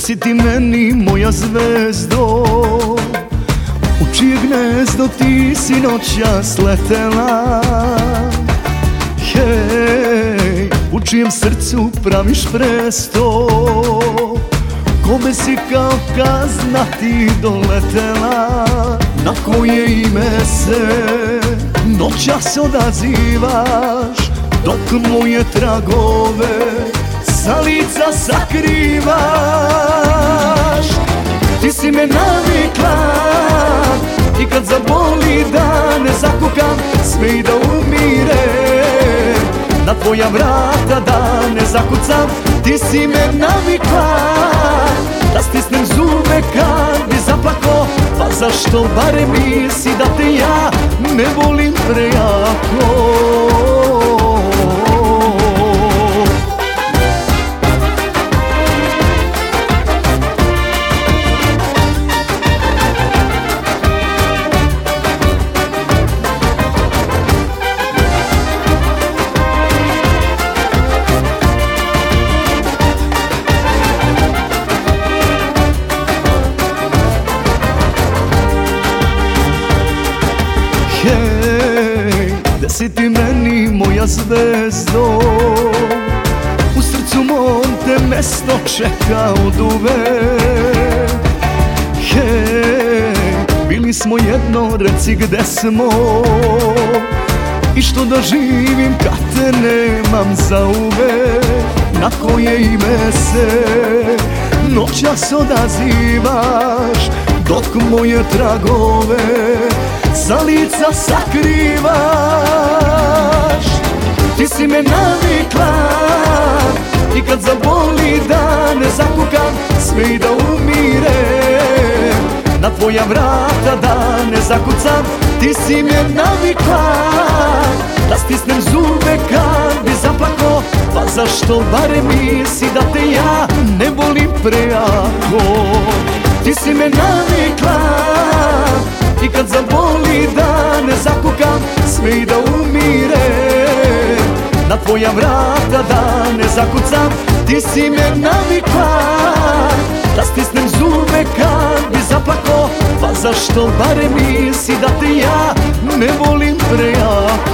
si ti meni moja zvezdo, u čije gnezdo ti si noćas letela. Hej, u čijem srcu praviš presto, kome si kao kazna ti doletela. Na koje ime se noćas odazivaš, dok moje tragove sa lica sakrivaš. Ti si me navikla i kad zaboli da ne zakukam, sve i da umire, na tvoja vrata da ne zakucam. Ti si me navikla da stisnem zube kad bi zaplako, pa zašto barem misli da te ja ne volim prejako? Hej, da si ti meni moja zvezdo, u srcu mom te mesto čeka oduvek. Hej, bili smo jedno, reci gde smo i što da živim kad te nemam zauvek. Na koje ime se noćas odazivaš, dok moje tragove sa lica sakrivaš. Ti si me navikla i kad zaboli da ne zakukam, sve i da umire, na tvoja vrata da ne zakucam. Ti si me navikla da stisnem zube kad bi zaplako, pa zašto barem misli da te ja ne volim prejako? Ti si me navikla i kad zaboli da ne zakukam, sve i da umire, na tvoja vrata da ne zakucam. Ti si me navikla da stisnem zube kad bi zaplako, pa zašto barem misli da te ja ne volim prejako?